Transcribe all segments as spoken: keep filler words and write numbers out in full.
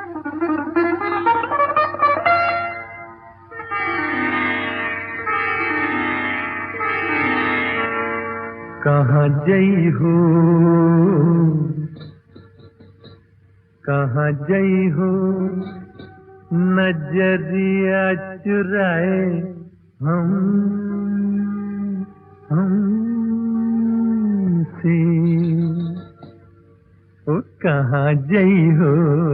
कहाँ जई हो, कहाँ जई हो, नजरिया चुराए हम हमसे। ओ कहाँ जई हो,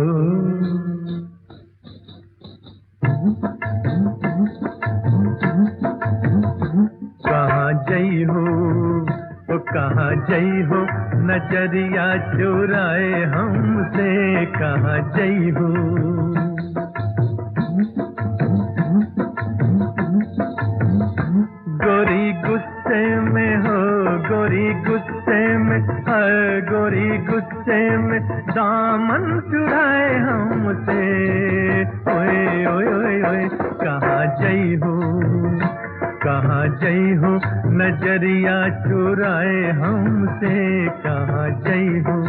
कहाँ जई हो, ओ कहाँ जई हो, नजरिया चुराए हमसे। कहाँ जई हो, गोरी गुस्से में हो, गोरी गुस्से में, हर गोरी गुस्से में दामन चुराए हमसे। ओए ओए ओए ओए कहाँ जई हो, कहाँ जई हो, नजरिया चुराए हमसे। कहाँ जई हो,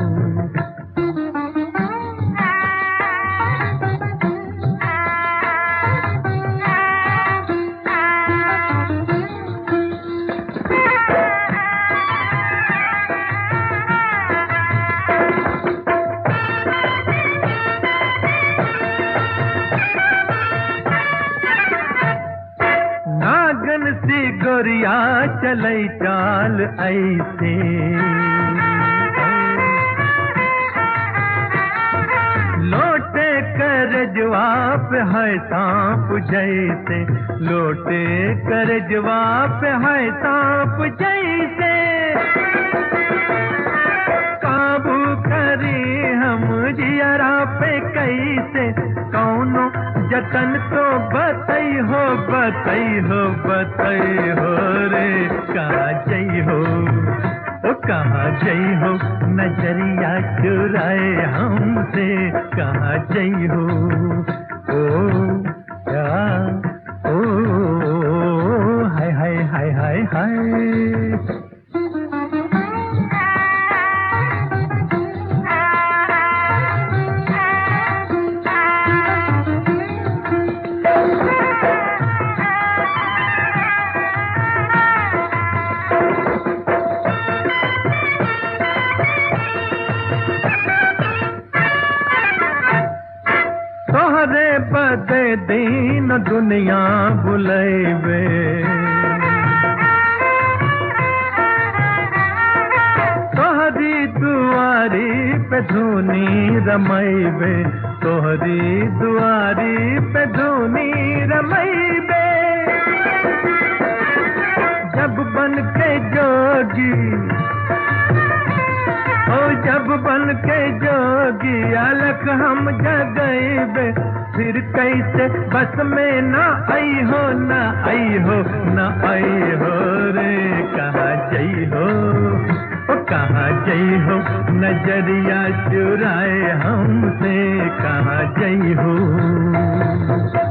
नागन सी गोरिया चलई चाल ऐसे, लोटे कर जवाब है सांप जैसे, लोटे कर जवाब है सांप जैसे। काबू करी हम जियरा पे कैसे, कौनो जतन तो बतई हो, बतई हो, बतई हो रे। कहाँ जई हो, ओ कहाँ जई हो, नजरिया चुराए हमसे। कहाँ जई हो, ओ क्या, ओ हाय हाय हाय हाय हाय। तोहरे बदे दीन दुनिया बुलैबे, तोहरी दुआरी पे धुनी रमैबे, तोहरी दुआरी पे धुनी रमैबे। जब बन के जोगी, ओ जब बन के जोगी अलख हम जगैबे, फिर कैसे बस में ना आई हो, ना आई हो, ना आई हो रे। कहाँ जई हो, ओ कहाँ जई हो, नजरिया चुराए हमसे। कहाँ जई हो।